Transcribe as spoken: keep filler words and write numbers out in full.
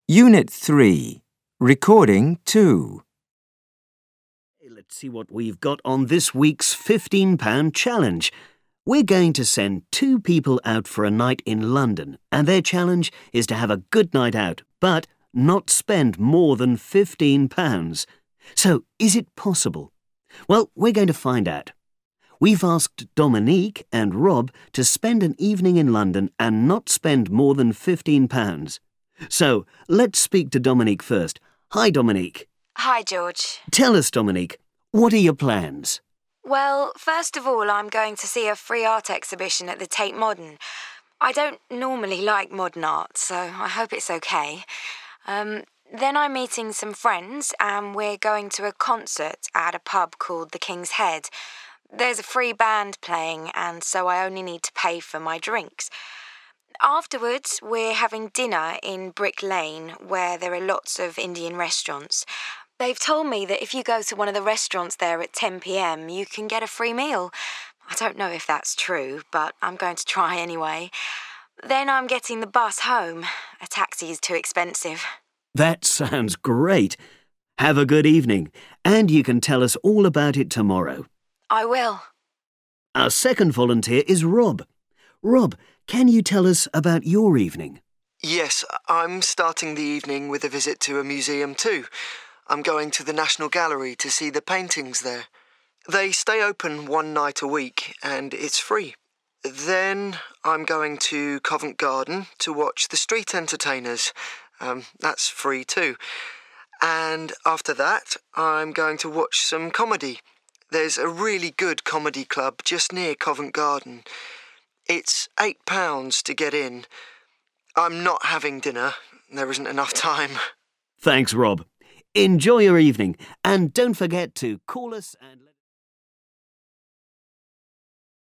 Unit three. Recording two. Let's see what we've got on this week's fifteen pound challenge. We're going to send two people out for a night in London, and their challenge is to have a good night out, but not spend more than fifteen pounds. So, is it possible? Well, we're going to find out. We've asked Dominique and Rob to spend an evening in London and not spend more than fifteen pounds. So, let's speak to Dominique first. Hi, Dominique. Hi, George. Tell us, Dominique, what are your plans? Well, first of all, I'm going to see a free art exhibition at the Tate Modern. I don't normally like modern art, so I hope it's okay. Um, then I'm meeting some friends, and we're going to a concert at a pub called the King's Head. There's a free band playing, and so I only need to pay for my drinks. Afterwards, we're having dinner in Brick Lane, where there are lots of Indian restaurants. They've told me that if you go to one of the restaurants there at ten p m, you can get a free meal. I don't know if that's true, but I'm going to try anyway. Then I'm getting the bus home. A taxi is too expensive. That sounds great. Have a good evening, and you can tell us all about it tomorrow. I will. Our second volunteer is Rob. Rob, can you tell us about your evening? Yes, I'm starting the evening with a visit to a museum too. I'm going to the National Gallery to see the paintings there. They stay open one night a week and it's free. Then I'm going to Covent Garden to watch the street entertainers. Um, that's free too. And after that, I'm going to watch some comedy. There's a really good comedy club just near Covent Garden. It's eight pounds to get in. I'm not having dinner. There isn't enough time. Thanks, Rob. Enjoy your evening, and don't forget to call us and...